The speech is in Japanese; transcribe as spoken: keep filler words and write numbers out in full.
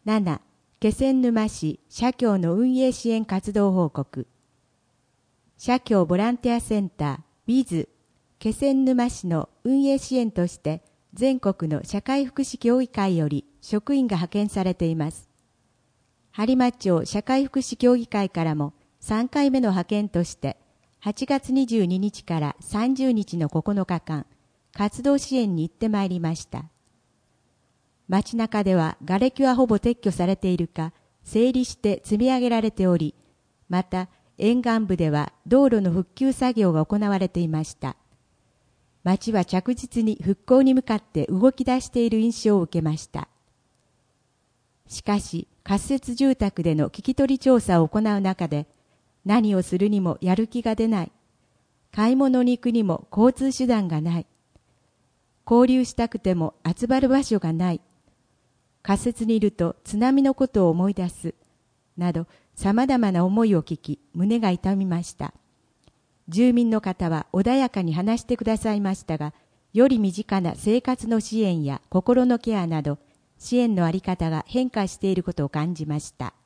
なな、気仙沼市社協の運営支援活動報告。社協ボランティアセンター ビズ 気仙沼市の運営支援として全国の社会福祉協議会より職員が派遣されています。播磨町社会福祉協議会からもさんかいめの派遣としてはちがつにじゅうににちからさんじゅうにちのここのかかん、活動支援に行ってまいりました。街中では瓦礫はほぼ撤去されているか、整理して積み上げられており、また沿岸部では道路の復旧作業が行われていました。街は着実に復興に向かって動き出している印象を受けました。しかし、仮設住宅での聞き取り調査を行う中で、何をするにもやる気が出ない。買い物に行くにも交通手段がない。交流したくても集まる場所がない。仮設にいると津波のことを思い出す。など、様々な思いを聞き、胸が痛みました。住民の方は穏やかに話してくださいましたが、より身近な生活の支援や心のケアなど、支援のあり方が変化していることを感じました。